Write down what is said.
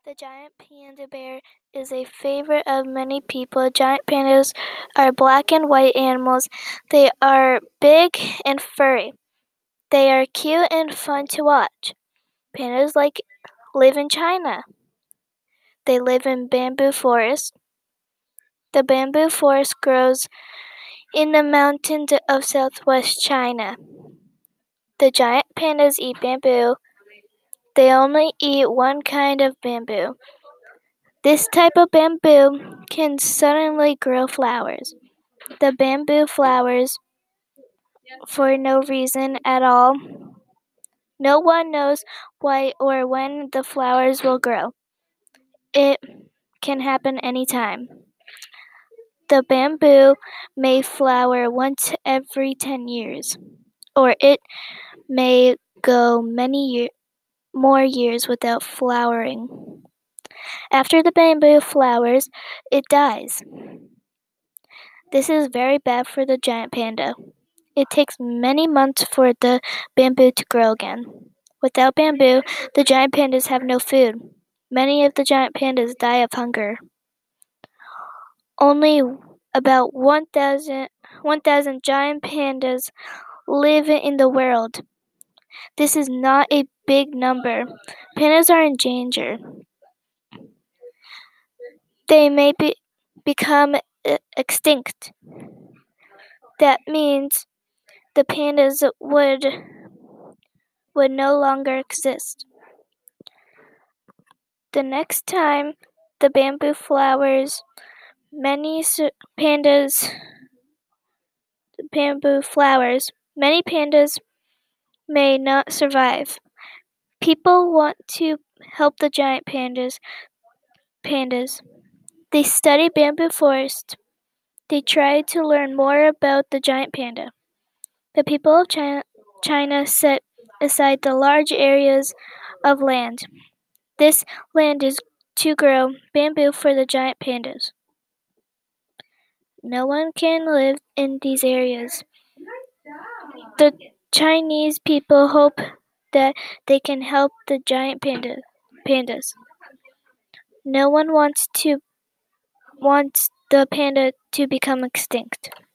The giant panda bear is a favorite of many people. Giant pandas are black and white animals. They are big and furry. They are cute and fun to watch. Pandas live in China. They live in bamboo forests. The bamboo forest grows in the mountains of southwest China. The giant pandas eat bamboo. They only eat one kind of bamboo. This type of bamboo can suddenly grow flowers. The bamboo flowers for no reason at all. No one knows why or when the flowers will grow. It can happen anytime. The bamboo may flower once every 10 years, or it may go more years without flowering. After the bamboo flowers, it dies. This is very bad for the giant panda. It takes many months for the bamboo to grow again. Without bamboo, the giant pandas have no food. Many of the giant pandas die of hunger. Only about 1,000 giant pandas live in the world. This is not a big number. Pandas are in danger. They may become extinct. That means the pandas would no longer exist. The next time the bamboo flowers, many pandas may not survive. People want to help the giant pandas. They study bamboo forest. They try to learn more about the giant panda. The people of China set aside the large areas of land. This land is to grow bamboo for the giant pandas. No one can live in these areas. The Chinese people hope that they can help the giant pandas. No one wants the panda to become extinct.